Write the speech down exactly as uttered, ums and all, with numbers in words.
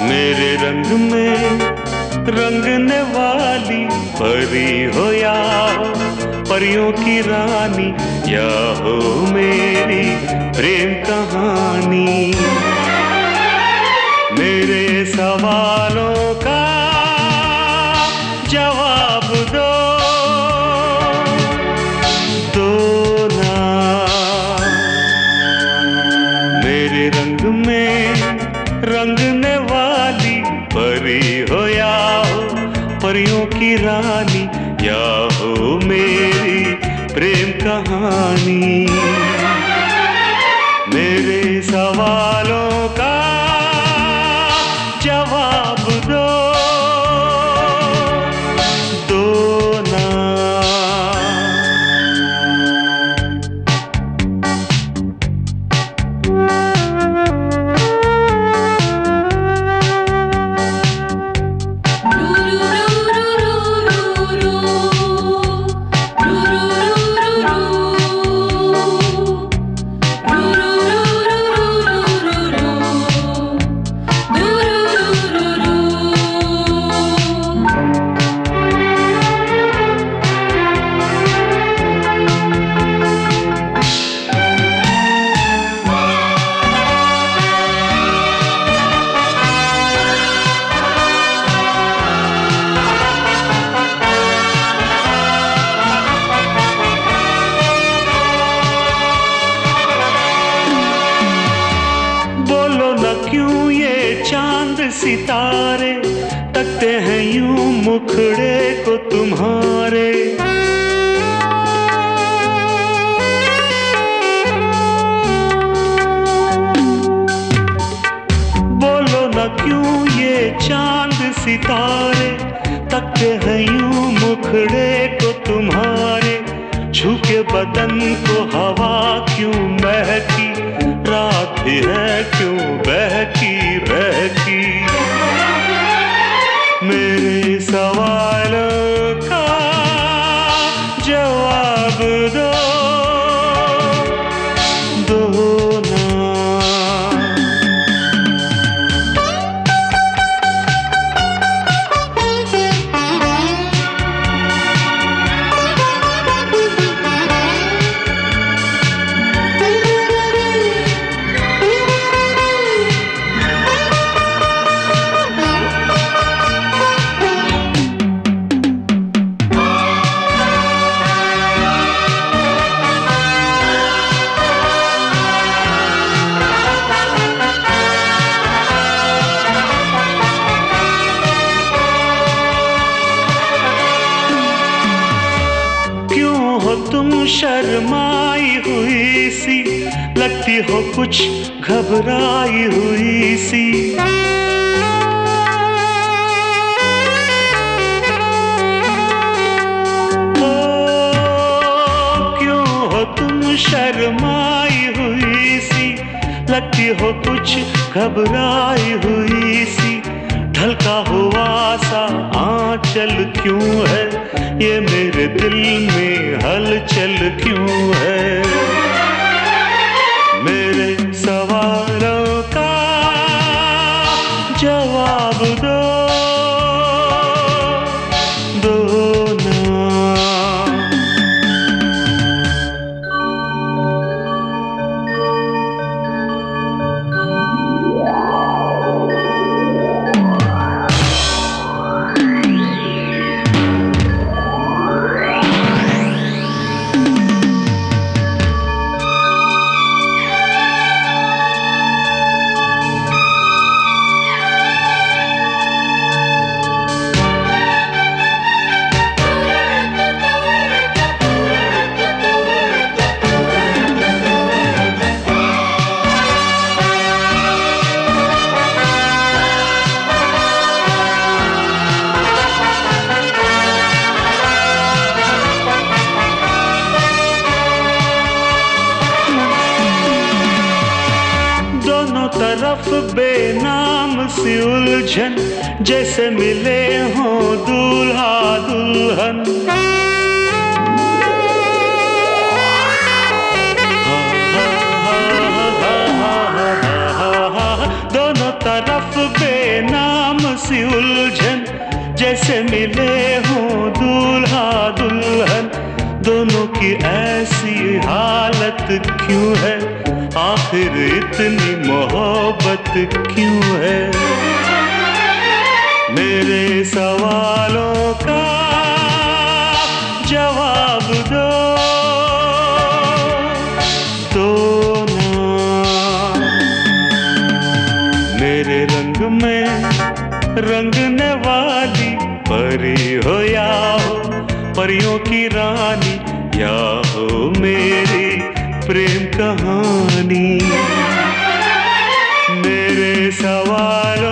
मेरे रंग में रंगने वाली परी हो या हो परियों की रानी, या हो मेरी प्रेम कहानी। मेरे सवालों का जवाब दो, दो ना। मेरे रंग में रंगने वाली परी हो या हो परियों की रानी, या हो मेरी प्रेम कहानी। मेरे सवालों का जवाब दो, दो ना। क्यों ये चांद सितारे तकते हैं यूं मुखड़े को तुम्हारे। बोलो न क्यों ये चांद सितारे तकते हैं यूं मुखड़े को तुम्हारे। झुके बदन को हवा क्यों महकी, रात भी है क्यों बहकी बहकी। मेरे सवालों का जवाब दो, दो ना। तुम शर्माई हुई सी, लगती हो कुछ घबराई हुई सी। ओ, क्यों हो तुम शर्माई हुई सी, लगती हो कुछ घबराई हुई सी। ढलका हुआ सा आंचल क्यों है, ये मेरे दिल में हलचल क्यों है। मेरे सवालों का जवाब दो, दो ना। तरफ बेनाम सी उलझन, जैसे मिले हों दूल्हा दुल्हन। दोनों तरफ बेनाम कैसे मिले हों दूल्हा दुल्हन, दोनों की ऐसी हालत क्यों है, आखिर इतनी मोहब्बत क्यों है। मेरे सवालों का जवाब दो, दो ना। मेरे रंग में रंगने वाली परी हो या हो परियों की रानी, या हो मेरी प्रेम कहानी। मेरे सवालों